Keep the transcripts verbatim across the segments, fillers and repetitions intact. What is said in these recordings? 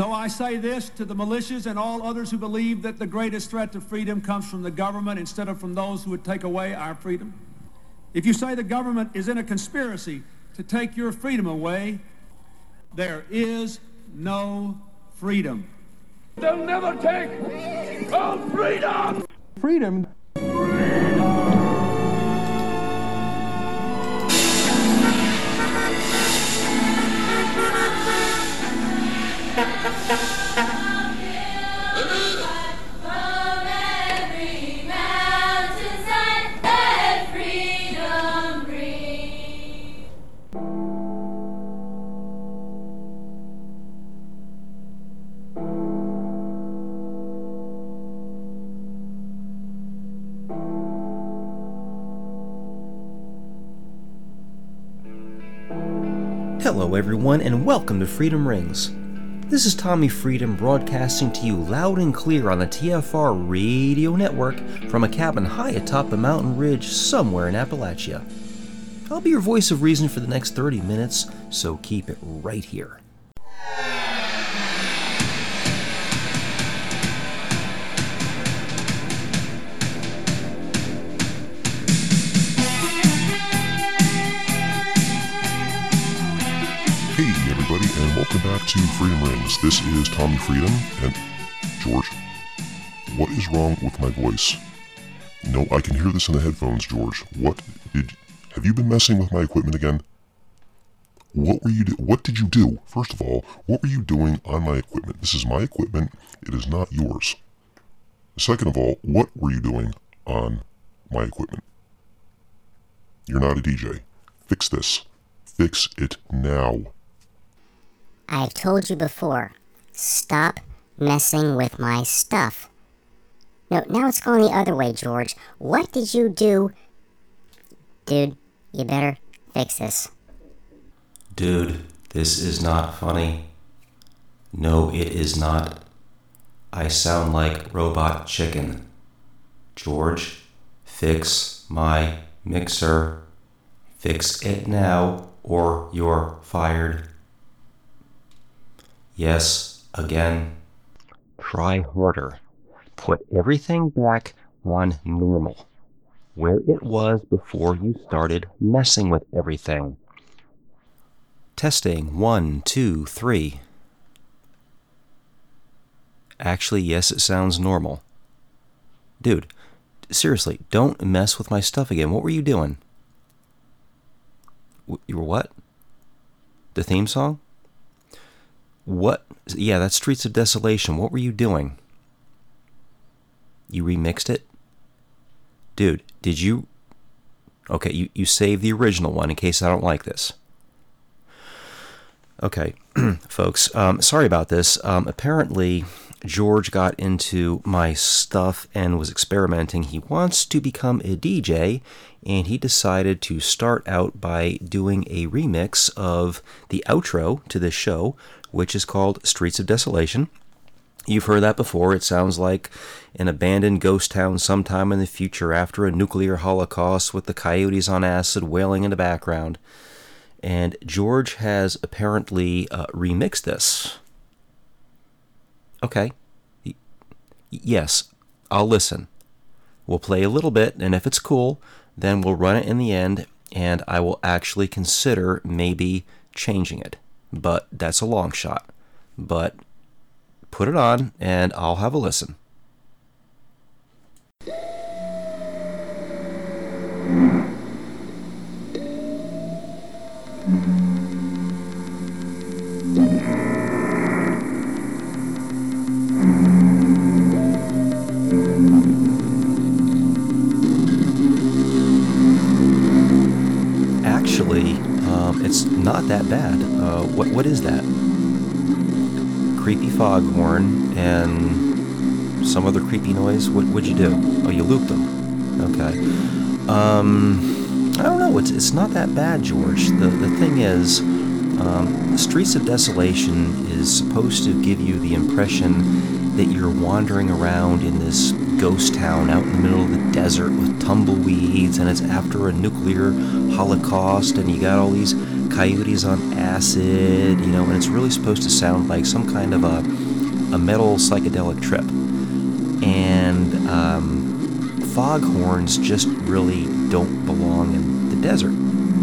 So I say this to the militias and all others who believe that the greatest threat to freedom comes from the government instead of from those who would take away our freedom. If you say the government is in a conspiracy to take your freedom away, there is no freedom. They'll never take our freedom! Freedom? Hello everyone and welcome to Freedom Rings. This is Tommy Freedom broadcasting to you loud and clear on the T F R radio network from a cabin high atop a mountain ridge somewhere in Appalachia. I'll be your voice of reason for the next thirty minutes, so keep it right here. And welcome back to Freedom Rings. This is Tommy Freedom, and George, what is wrong with my voice? No, I can hear this in the headphones, George. What did, have you been messing with my equipment again? What were you, do, what did you do? First of all, what were you doing on my equipment? This is my equipment, it is not yours. Second of all, what were you doing on my equipment? You're not a D J. Fix this. Fix it now. I've told you before, stop messing with my stuff. No, now it's going the other way, George. What did you do? Dude, you better fix this. Dude, this is not funny. No, it is not. I sound like Robot Chicken. George, fix my mixer. Fix it now, or you're fired. Yes, again. Try harder. Put everything back on normal, where it was before you started messing with everything. Testing, one, two, three. Actually, yes, it sounds normal. Dude, seriously, don't mess with my stuff again. What were you doing? You were what? The theme song? What? Yeah, that's Streets of Desolation. What were you doing? You remixed it? Dude, did you... Okay, you, you saved the original one in case I don't like this. Okay, folks, um, sorry about this. Um, apparently, George got into my stuff and was experimenting. He wants to become a D J, and he decided to start out by doing a remix of the outro to this show, which is called Streets of Desolation. You've heard that before. It sounds like an abandoned ghost town sometime in the future after a nuclear holocaust with the coyotes on acid wailing in the background. And George has apparently uh, remixed this. Okay. Y- yes, I'll listen. We'll play a little bit, and if it's cool, then we'll run it in the end, and I will actually consider maybe changing it. But that's a long shot. But put it on, and I'll have a listen. Actually, um, it's not that bad. Uh, what what is that? Creepy foghorn and some other creepy noise. What what'd you do? Oh, you looped them. Okay. Um, I don't know. It's it's not that bad, George. The the thing is, um, Streets of Desolation is supposed to give you the impression that you're wandering around in this ghost town out in the middle of the desert with tumbleweeds, and it's after a nuclear holocaust, and you got all these Coyotes on Acid, you know, and it's really supposed to sound like some kind of a, a metal psychedelic trip. And um, foghorns just really don't belong in the desert.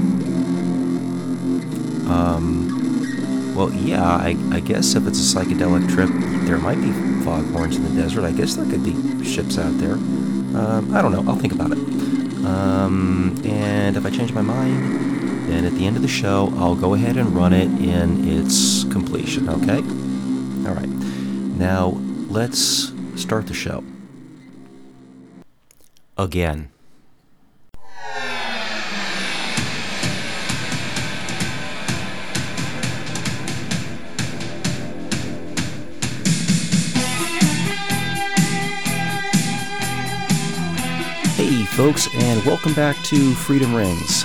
Um, well, yeah, I, I guess if it's a psychedelic trip, there might be foghorns in the desert. I guess there could be ships out there. Um, I don't know. I'll think about it. Um, and if I change my mind, then at the end of the show, I'll go ahead and run it in its completion, okay? All right. Now, let's start the show. Again. Hey folks, and welcome back to Freedom Rings.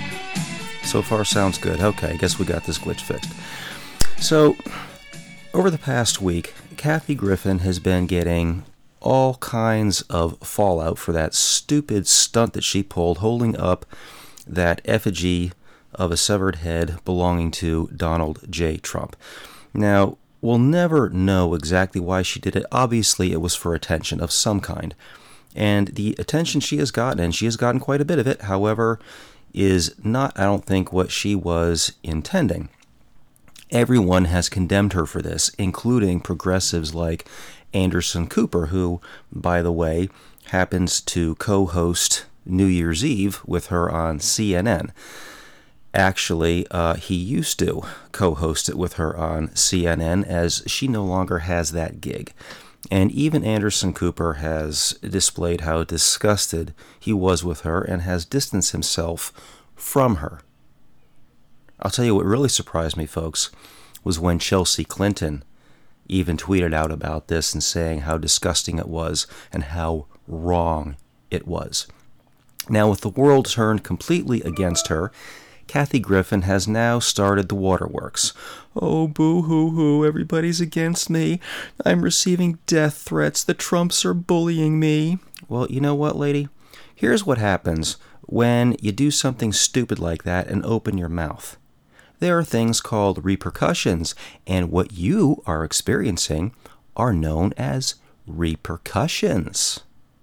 So far sounds good. Okay, I guess we got this glitch fixed. So, over the past week, Kathy Griffin has been getting all kinds of fallout for that stupid stunt that she pulled holding up that effigy of a severed head belonging to Donald J. Trump. Now, we'll never know exactly why she did it. Obviously, it was for attention of some kind. And the attention she has gotten, and she has gotten quite a bit of it, however, is not, I don't think, what she was intending. Everyone has condemned her for this, including progressives like Anderson Cooper, who, by the way, happens to co-host New Year's Eve with her on C N N. Actually, uh, he used to co-host it with her on C N N, as she no longer has that gig. And even Anderson Cooper has displayed how disgusted he was with her and has distanced himself from her. I'll tell you what really surprised me, folks, was when Chelsea Clinton even tweeted out about this and saying how disgusting it was and how wrong it was. Now, with the world turned completely against her, Kathy Griffin has now started the waterworks. Oh, boo-hoo-hoo, everybody's against me. I'm receiving death threats. The Trumps are bullying me. Well, you know what, lady? Here's what happens when you do something stupid like that and open your mouth. There are things called repercussions, and what you are experiencing are known as repercussions.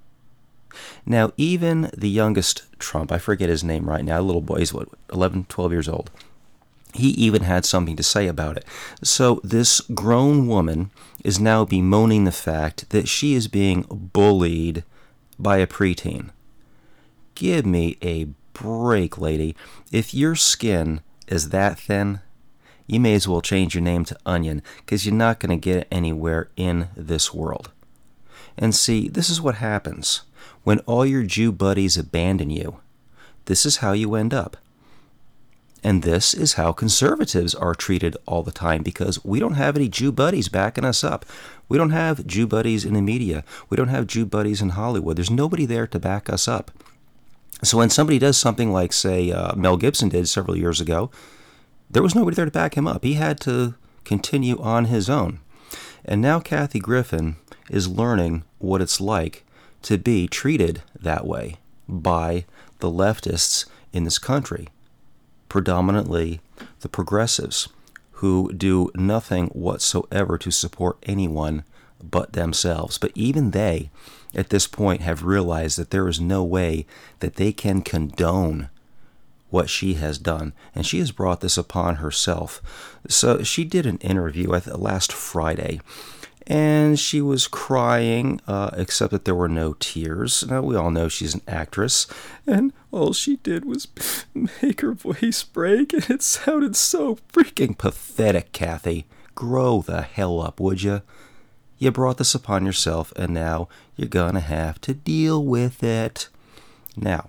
Now, even the youngest Trump, I forget his name right now, little boy, he's what, eleven, twelve years old. He even had something to say about it. So this grown woman is now bemoaning the fact that she is being bullied by a preteen. Give me a break, lady. If your skin is that thin, you may as well change your name to Onion, because you're not going to get anywhere in this world. And see, this is what happens when all your Jew buddies abandon you. This is how you end up. And this is how conservatives are treated all the time, because we don't have any Jew buddies backing us up. We don't have Jew buddies in the media. We don't have Jew buddies in Hollywood. There's nobody there to back us up. So when somebody does something like, say, uh, Mel Gibson did several years ago, there was nobody there to back him up. He had to continue on his own. And now Kathy Griffin is learning what it's like to be treated that way by the leftists in this country, predominantly the progressives, who do nothing whatsoever to support anyone but themselves. But even they, at this point, have realized that there is no way that they can condone what she has done, and she has brought this upon herself. So she did an interview I th- last Friday, and she was crying, uh, except that there were no tears. Now, we all know she's an actress, and all she did was make her voice break, and it sounded so freaking pathetic, Kathy. Grow the hell up, would you? You brought this upon yourself, and now you're gonna have to deal with it. Now,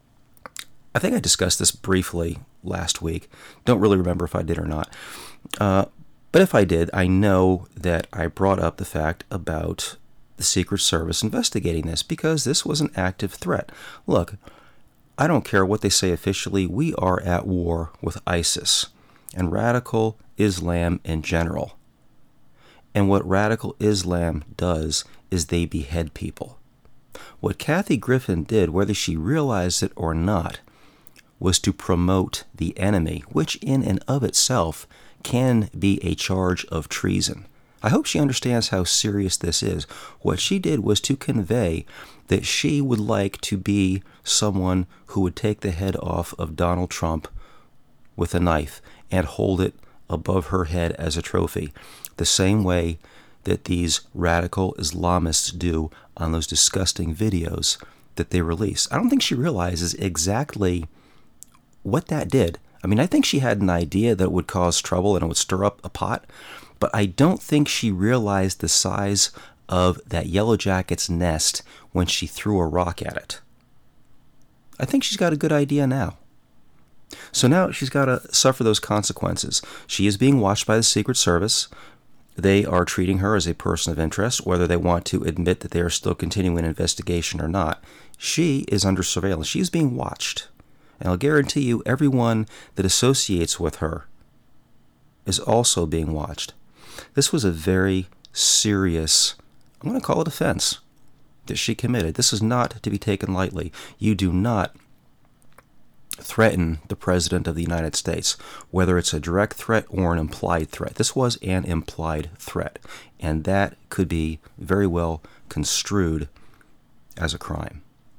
I think I discussed this briefly last week. Don't really remember if I did or not. Uh, but if I did, I know that I brought up the fact about the Secret Service investigating this, because this was an active threat. Look, I don't care what they say officially. We are at war with ISIS and radical Islam in general. And what radical Islam does is they behead people. What Kathy Griffin did, whether she realized it or not, was to promote the enemy, which in and of itself can be a charge of treason. I hope she understands how serious this is. What she did was to convey that she would like to be someone who would take the head off of Donald Trump with a knife and hold it above her head as a trophy, the same way that these radical Islamists do on those disgusting videos that they release. I don't think she realizes exactly what that did. I mean, I think she had an idea that it would cause trouble and it would stir up a pot, but I don't think she realized the size of that Yellow Jacket's nest when she threw a rock at it. I think she's got a good idea now. So now she's got to suffer those consequences. She is being watched by the Secret Service. They are treating her as a person of interest, whether they want to admit that they are still continuing an investigation or not. She is under surveillance. She's being watched. And I'll guarantee you, everyone that associates with her is also being watched. This was a very serious, I'm going to call it offense, that she committed. This is not to be taken lightly. You do not threaten the President of the United States, whether it's a direct threat or an implied threat. This was an implied threat, and that could be very well construed as a crime.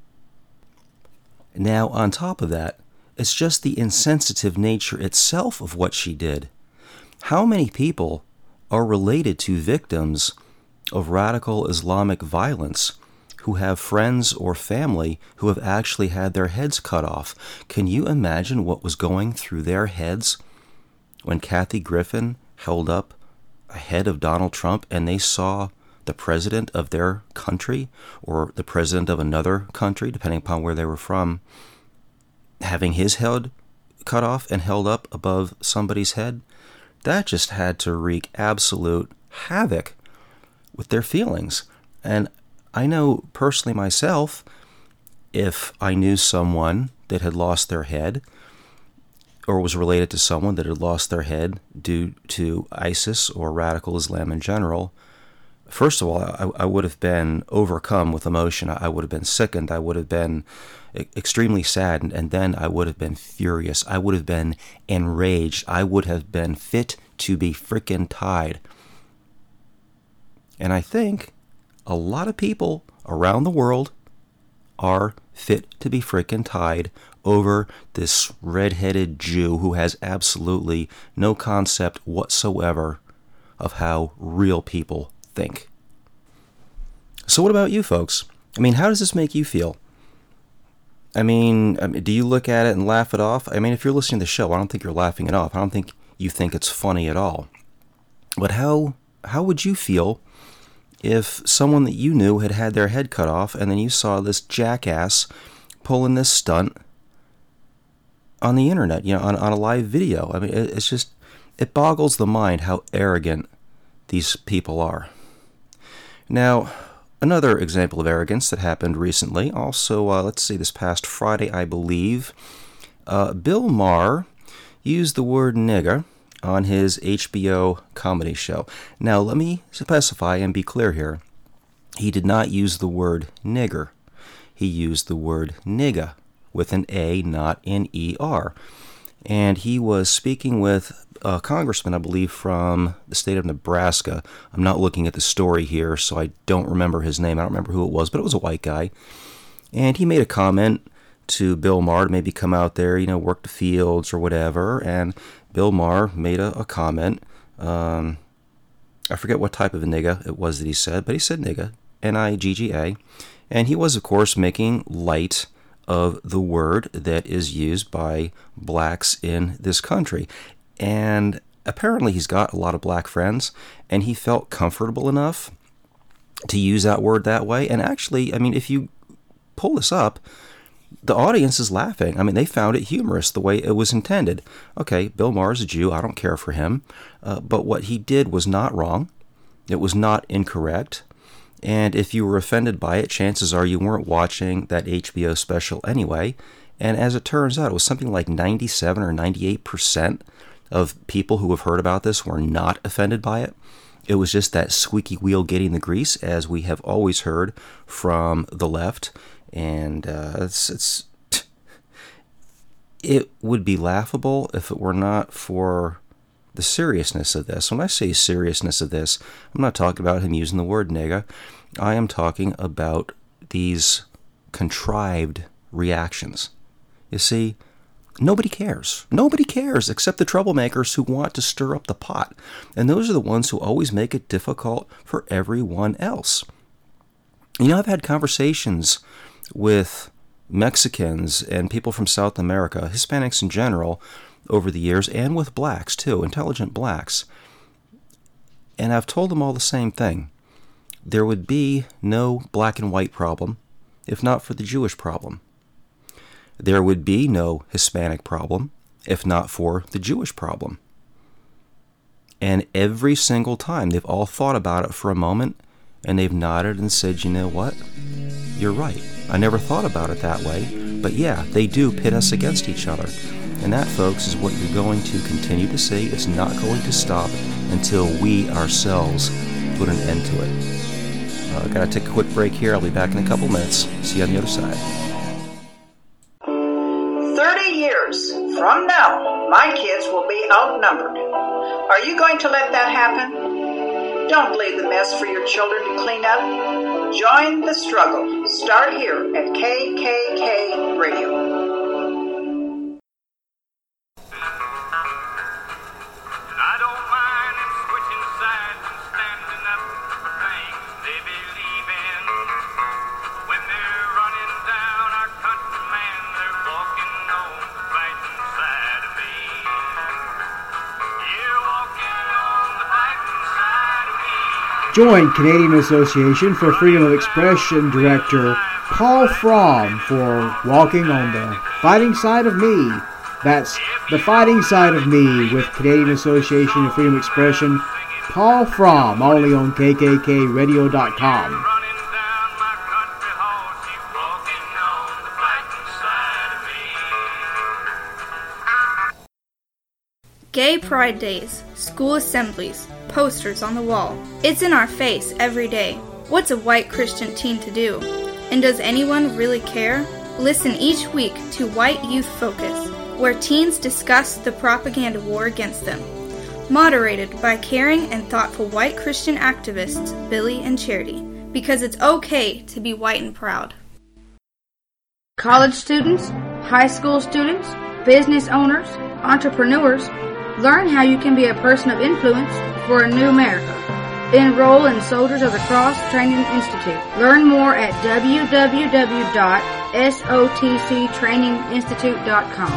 Now, on top of that, it's just the insensitive nature itself of what she did. How many people are related to victims of radical Islamic violence who have friends or family who have actually had their heads cut off? Can you imagine what was going through their heads when Kathy Griffin held up a head of Donald Trump and they saw the president of their country or the president of another country, depending upon where they were from, having his head cut off and held up above somebody's head? That just had to wreak absolute havoc with their feelings. And I know personally myself, if I knew someone that had lost their head or was related to someone that had lost their head due to ISIS or radical Islam in general, first of all, I, I would have been overcome with emotion. I would have been sickened. I would have been extremely saddened. And then I would have been furious. I would have been enraged. I would have been fit to be frickin' tied. And I think a lot of people around the world are fit to be frickin' tied over this red-headed Jew who has absolutely no concept whatsoever of how real people think. So what about you folks? I mean, how does this make you feel? I mean, I mean, do you look at it and laugh it off? I mean, if you're listening to the show, I don't think you're laughing it off. I don't think you think it's funny at all. But how how would you feel if someone that you knew had had their head cut off and then you saw this jackass pulling this stunt on the internet, you know, on, on a live video? I mean, it, it's just, it boggles the mind how arrogant these people are. Now, another example of arrogance that happened recently, also, uh, let's see, this past Friday, I believe, uh, Bill Maher used the word nigger on his H B O comedy show. Now, let me specify and be clear here. He did not use the word nigger. He used the word nigga with an A, not an E R. And he was speaking with a congressman, I believe, from the state of Nebraska. I'm not looking at the story here, so I don't remember his name. I don't remember who it was, but it was a white guy. And he made a comment to Bill Maher to maybe come out there, you know, work the fields or whatever. And Bill Maher made a, a comment. Um, I forget what type of a nigga it was that he said, but he said nigga, N I G G A. And he was, of course, making light of the word that is used by blacks in this country. And apparently he's got a lot of black friends, and he felt comfortable enough to use that word that way. And actually, I mean, if you pull this up, the audience is laughing. I mean, they found it humorous the way it was intended. Okay, Bill Maher is a Jew. I don't care for him. Uh, but what he did was not wrong. It was not incorrect. And if you were offended by it, chances are you weren't watching that H B O special anyway. And as it turns out, it was something like ninety-seven or ninety-eight percent of people who have heard about this were not offended by it. It was just that squeaky wheel getting the grease, as we have always heard from the left. And uh, it's, it's it would be laughable if it were not for the seriousness of this. When I say seriousness of this, I'm not talking about him using the word nigga. I am talking about these contrived reactions. You see, nobody cares. Nobody cares except the troublemakers who want to stir up the pot. And those are the ones who always make it difficult for everyone else. You know, I've had conversations with Mexicans and people from South America, Hispanics in general, over the years, and with blacks too, intelligent blacks. And I've told them all the same thing. There would be no black and white problem if not for the Jewish problem. There would be no Hispanic problem if not for the Jewish problem. And every single time they've all thought about it for a moment, and they've nodded and said, you know what? You're right. I never thought about it that way. But yeah, they do pit us against each other. And that, folks, is what you're going to continue to see. It's not going to stop until we ourselves put an end to it. Uh, gotta take a quick break here. I'll be back in a couple minutes. See you on the other side. Thirty years from now, my kids will be outnumbered. Are you going to let that happen? Don't leave the mess for your children to clean up. Join the struggle. Start here at K K K Radio. Join Canadian Association for Freedom of Expression Director Paul Fromm for Walking on the Fighting Side of Me. That's The Fighting Side of Me with Canadian Association of Freedom of Expression, Paul Fromm, only on K K K radio dot com. Gay Pride Days, school assemblies, posters on the wall. It's in our face every day. What's a white Christian teen to do? And does anyone really care? Listen each week to White Youth Focus, where teens discuss the propaganda war against them. Moderated by caring and thoughtful white Christian activists Billy and Charity, because it's okay to be white and proud. College students, high school students, business owners, entrepreneurs, learn how you can be a person of influence for a new America. Enroll in Soldiers of the Cross Training Institute. Learn more at w w w dot s o t c training institute dot com.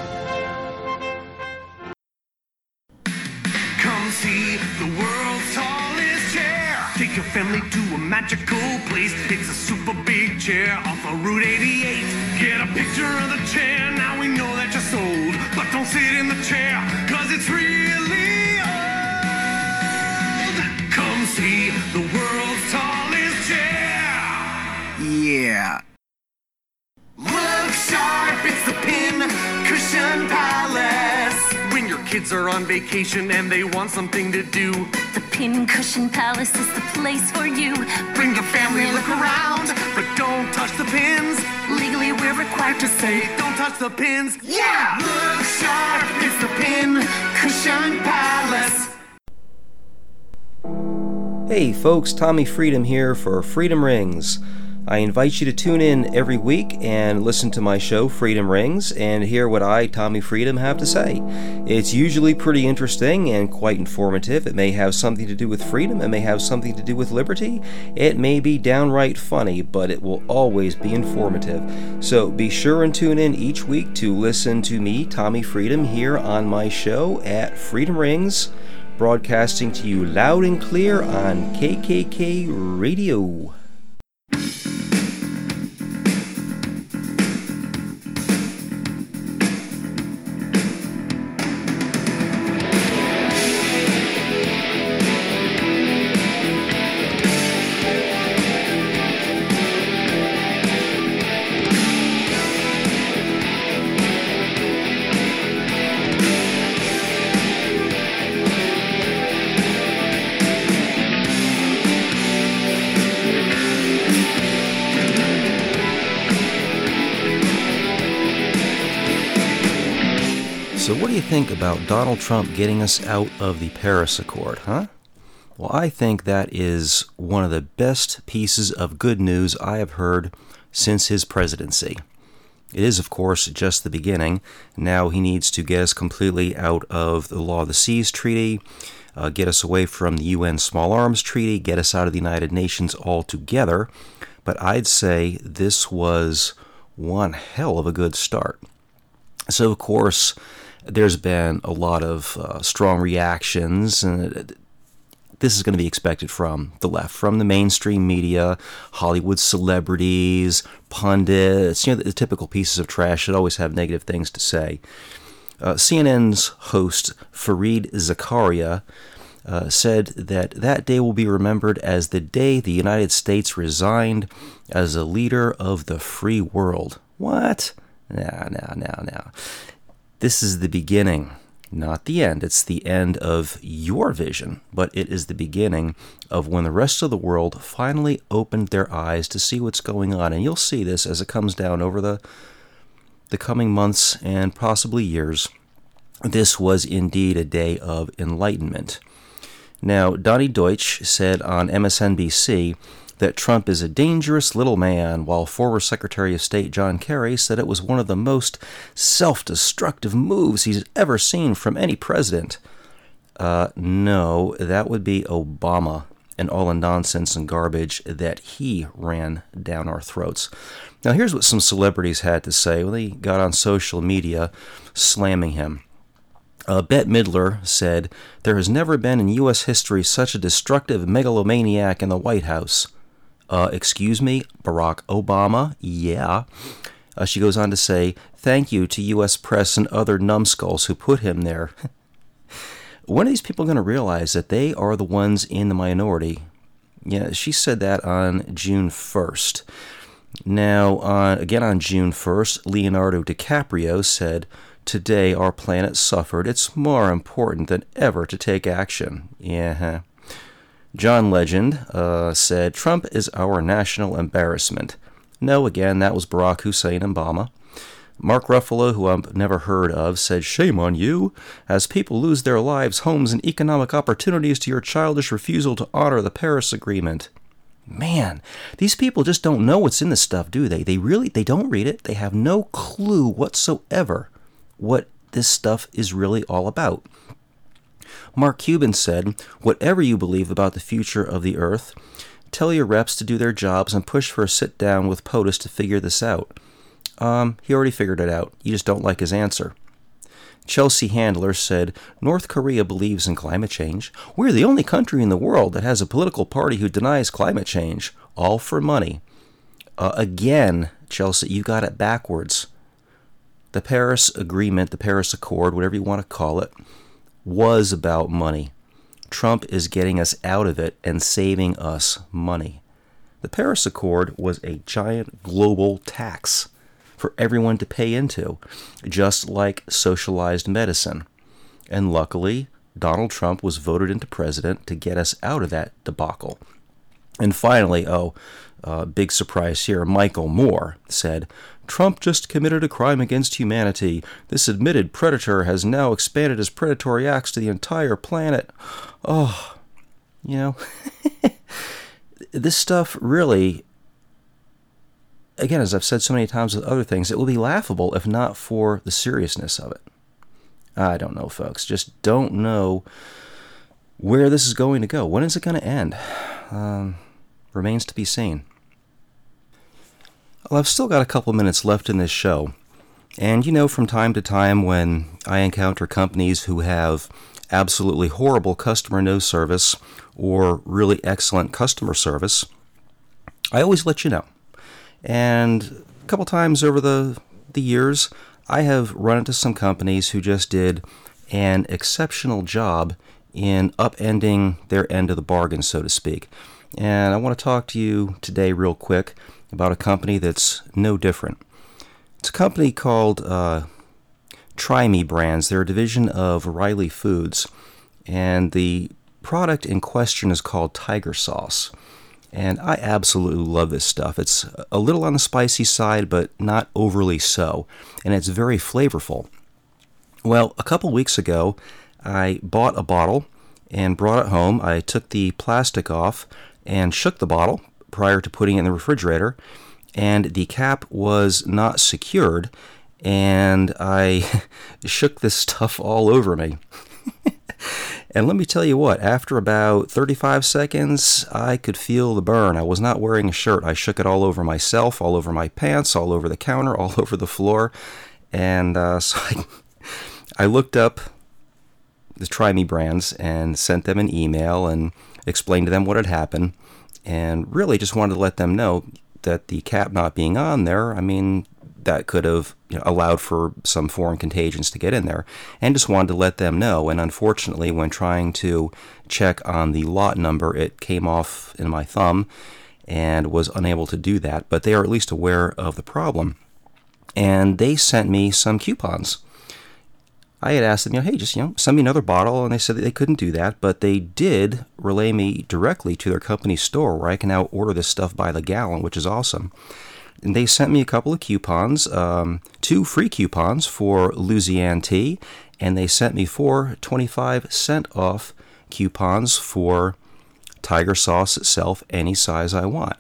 Come see the world's tallest chair. Take your family to a magical place. It's a super big chair off of Route eighty-eight. Get a picture of the chair, now we know that you're sold. But don't sit in the chair, cause it's really old. Come see the world's tallest chair. Yeah. Look sharp, it's the Pin Cushion Palace. When your kids are on vacation and they want something to do, the Pin Cushion Palace is the place for you. Bring your family, look around, but don't touch the pins. Legally, we're required to say, don't touch the pins. Yeah! Look sharp, it's the Pin Cushion Palace. Hey folks, Tommy Freedom here for Freedom Rings. I invite you to tune in every week and listen to my show, Freedom Rings, and hear what I, Tommy Freedom, have to say. It's usually pretty interesting and quite informative. It may have something to do with freedom. It may have something to do with liberty. It may be downright funny, but it will always be informative. So be sure and tune in each week to listen to me, Tommy Freedom, here on my show at Freedom Rings, broadcasting to you loud and clear on K K K Radio. So what do you think about Donald Trump getting us out of the Paris Accord, huh? Well, I think that is one of the best pieces of good news I have heard since his presidency. It is, of course, just the beginning. Now he needs to get us completely out of the Law of the Seas Treaty, uh, get us away from the U N Small Arms Treaty, get us out of the United Nations altogether. But I'd say this was one hell of a good start. So, of course, there's been a lot of uh, strong reactions, and this is going to be expected from the left, from the mainstream media, Hollywood celebrities, pundits, you know, the, the typical pieces of trash that always have negative things to say. Uh, C N N's host, Fareed Zakaria, uh, said that that day will be remembered as the day the United States resigned as a leader of the free world. What? Now, now, now, now. This is the beginning. Not the end. It's the end of your vision, but it is the beginning of when the rest of the world finally opened their eyes to see what's going on. And you'll see this as it comes down over the the coming months and possibly years. This was indeed a day of enlightenment. Now, Donny Deutsch said on M S N B C that Trump is a dangerous little man, while former Secretary of State John Kerry said it was one of the most self-destructive moves he's ever seen from any president. Uh, no, that would be Obama and all the nonsense and garbage that he ran down our throats. Now, here's what some celebrities had to say when they got on social media slamming him. Uh, Bette Midler said, "There has never been in U S history such a destructive megalomaniac in the White House." Uh, excuse me, Barack Obama? Yeah. Uh, she goes on to say, "Thank you to U S press and other numbskulls who put him there." When are these people going to realize that they are the ones in the minority? Yeah, she said that on June first. Now, uh, again on June first, Leonardo DiCaprio said, "Today our planet suffered. It's more important than ever to take action." Yeah. John Legend uh, said, "Trump is our national embarrassment." No, again, that was Barack Hussein Obama. Mark Ruffalo, who I've never heard of, said, "Shame on you. As people lose their lives, homes, and economic opportunities to your childish refusal to honor the Paris Agreement." Man, these people just don't know what's in this stuff, do they? They really, they don't read it. They have no clue whatsoever what this stuff is really all about. Mark Cuban said, "Whatever you believe about the future of the earth, tell your reps to do their jobs and push for a sit-down with POTUS to figure this out." Um, he already figured it out. You just don't like his answer. Chelsea Handler said, "North Korea believes in climate change. We're the only country in the world that has a political party who denies climate change. All for money." Uh, again, Chelsea, you got it backwards. The Paris Agreement, the Paris Accord, whatever you want to call it, was about money. Trump is getting us out of it and saving us money. The Paris Accord was a giant global tax for everyone to pay into, just like socialized medicine. And luckily, Donald Trump was voted into president to get us out of that debacle. And finally, oh, uh, big surprise here, Michael Moore said, "Trump just committed a crime against humanity. This admitted predator has now expanded his predatory acts to the entire planet." Oh, you know, this stuff really, again, as I've said so many times with other things, it will be laughable if not for the seriousness of it. I don't know, folks. Just don't know where this is going to go. When is it going to end? Um, remains to be seen. Well, I've still got a couple minutes left in this show. And, you know, from time to time when I encounter companies who have absolutely horrible customer no service or really excellent customer service, I always let you know. And a couple times over the, the years, I have run into some companies who just did an exceptional job in upending their end of the bargain, so to speak. And I want to talk to you today real quick about a company that's no different. It's a company called uh, Try Me Brands. They're a division of Riley Foods, and the product in question is called Tiger Sauce. And I absolutely love this stuff. It's a little on the spicy side, but not overly so, and it's very flavorful. Well, a couple weeks ago, I bought a bottle and brought it home. I took the plastic off and shook the bottle prior to putting it in the refrigerator, and the cap was not secured, and I shook this stuff all over me. And let me tell you what, after about thirty-five seconds, I could feel the burn. I was not wearing a shirt. I shook it all over myself, all over my pants, all over the counter, all over the floor. And uh, so I, I looked up the Try Me brands and sent them an email and explained to them what had happened. And really just wanted to let them know that the cap not being on there, I mean, that could have, you know, allowed for some foreign contagions to get in there, and just wanted to let them know. And unfortunately, when trying to check on the lot number, it came off in my thumb and was unable to do that, but they are at least aware of the problem. And they sent me some coupons. I had asked them, you know, hey, just, you know, send me another bottle, and they said that they couldn't do that, but they did relay me directly to their company store where I can now order this stuff by the gallon, which is awesome. And they sent me a couple of coupons, um, two free coupons for Louisiana tea, and they sent me four twenty-five cent off coupons for Tiger Sauce itself, any size I want.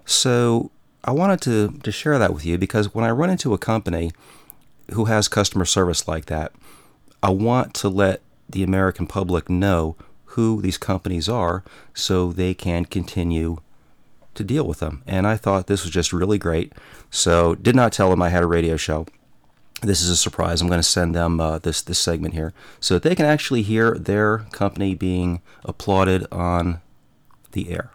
So I wanted to, to share that with you, because when I run into a company who has customer service like that, I want to let the American public know who these companies are so they can continue to deal with them. And I thought this was just really great. So did not tell them I had a radio show. This is a surprise. I'm going to send them uh, this this segment here so that they can actually hear their company being applauded on the air.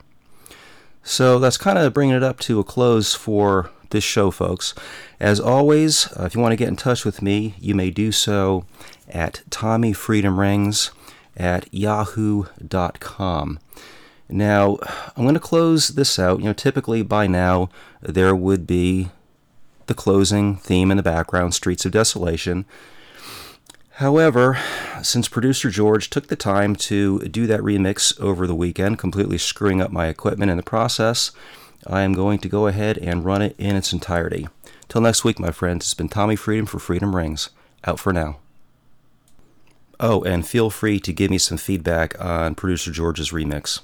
So that's kind of bringing it up to a close for this show, folks. As always, uh, if you want to get in touch with me, you may do so at Tommy Freedom Rings at yahoo dot com. Now, I'm going to close this out. You know, typically by now there would be the closing theme in the background, Streets of Desolation. However, since producer George took the time to do that remix over the weekend, completely screwing up my equipment in the process, I am going to go ahead and run it in its entirety. Till next week, my friends, it's been Tommy Freedom for Freedom Rings. Out for now. Oh, and feel free to give me some feedback on producer George's remix.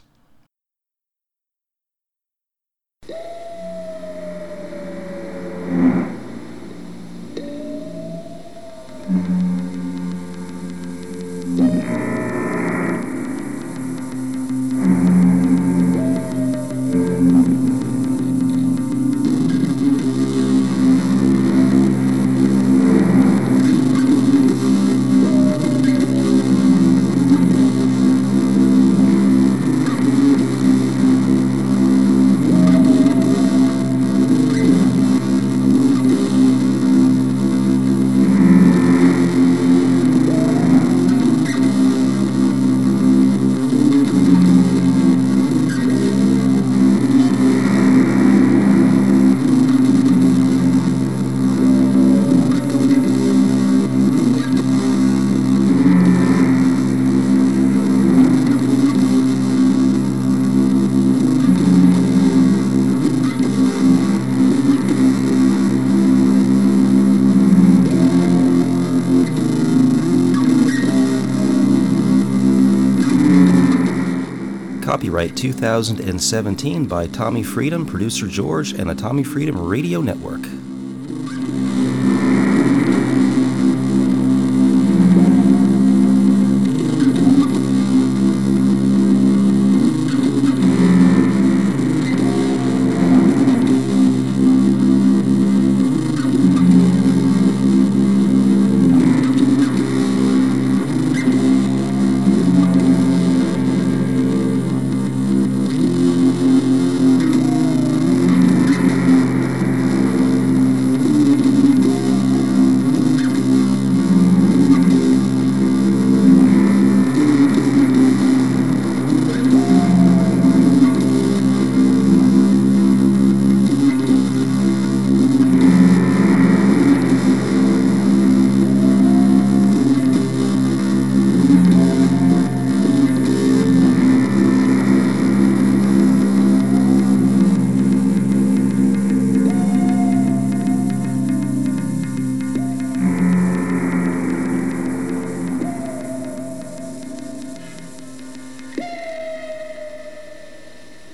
Copyright two thousand seventeen by Tommy Freedom, producer George, and the Tommy Freedom Radio Network.